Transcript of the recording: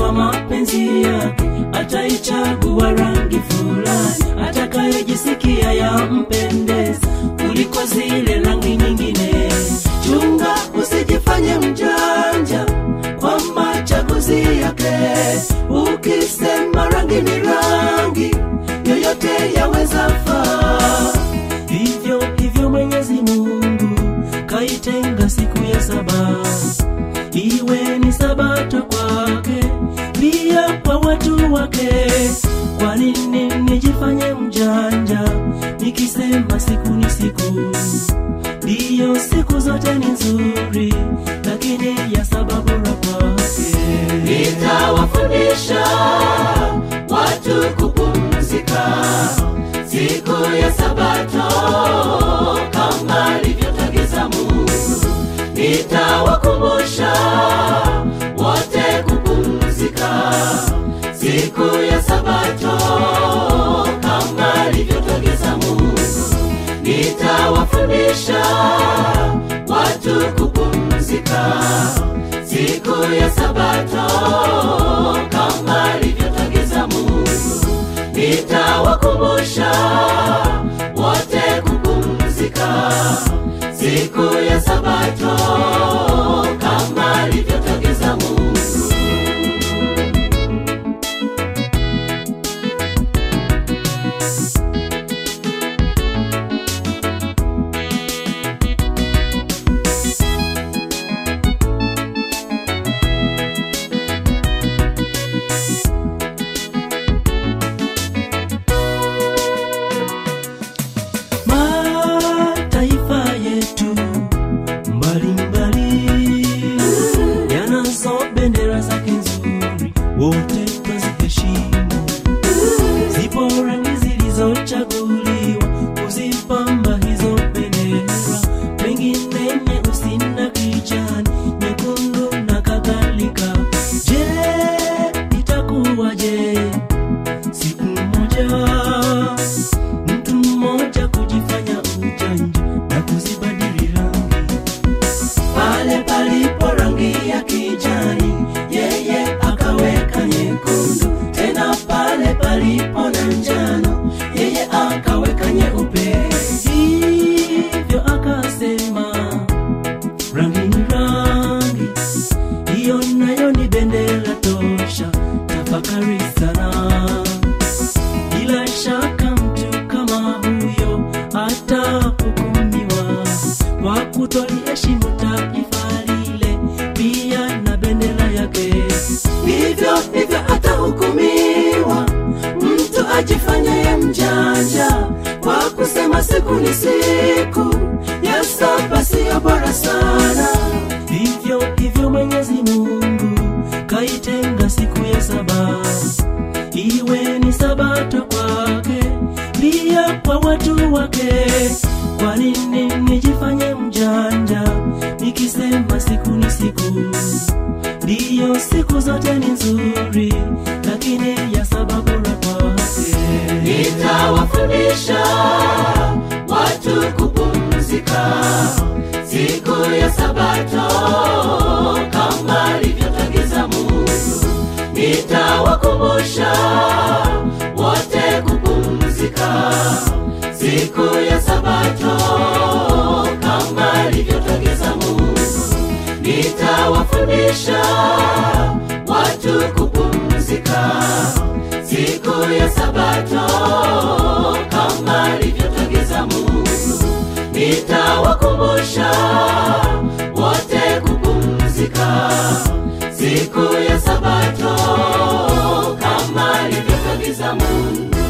kwa mapenzi yake ataichagua rangi fulani atakayejisikia yampendeza kuliko zile rangi nyingine. Chunga usijifanye mjanja kwa machaguzi yake. Ukisema rangi ni rangi, yoyote yaweza faa. Hivyo Mwenyezi Mungu kaitenga siku ya saba iwe ni sabato kwake, pia kwa watu wake. Kwa nini nijifanye mjanja nikisema siku ni siku? Ndiyo, siku zote ni nzuri, lakini ya sababu bora kwake. Nitawafundisha watu kupumzika siku ya sabato kama alivyotagiza Mungu. Nitawakumbusha wote kupumzika siku ya sabato kama alivyotagiza Mungu. Nitawafundisha watu kupumzika siku ya sabato kama alivyotagiza Mungu. Nitawakumbusha wote kupumzika siku ya sabato kama alivyotagiza Mungu. Wote tuziheshimu. Zipo rangi zilizochaguliwa kuzipamba hizo bendera, pengine nyeusi na kijani, nyekundu na kadhalika. Je, itakuwaje siku moja mtu mmoja kujifanya ujanja na kuzibadili rangi? Pale palipo rangi ya kijani, yeye akaweka nyekundu. Tena pale palipo na njano, yeye akaweka nyeupe. Hivyo akasema rangi ni rangi, hiyo nayo ni bendera tosha. Tafakari sana. Bila shaka mtu kama huyo atahukumiwa kwa kutoliheshimu taifa lile, pia na bendera yake. Hivyo atahukumiwa mtu ajifanyaye mjanja kwa kusema siku ni siku ya saba siyo bora sana. Hivyo Mwenyezi Mungu kaitenga siku ya saba iwe ni sabato kwake, pia kwa watu wake. Kwa nini nijifanye mjanja nikisema siku ni siku? Ndiyo, siku zote ni nzuri, lakini ya sababu bora kwake. Nitawafundisha watu kupumzika siku ya sabato kama alivyotagiza Mungu. Nitawakumbusha wote kupumzika siku ya sabato kama alivyotagiza Mungu. Nitawafundisha watu kupumzika siku ya sabato kama alivyotagiza Mungu. Nitawakumbusha wote kupumzika siku ya sabato kama alivyotagiza Mungu.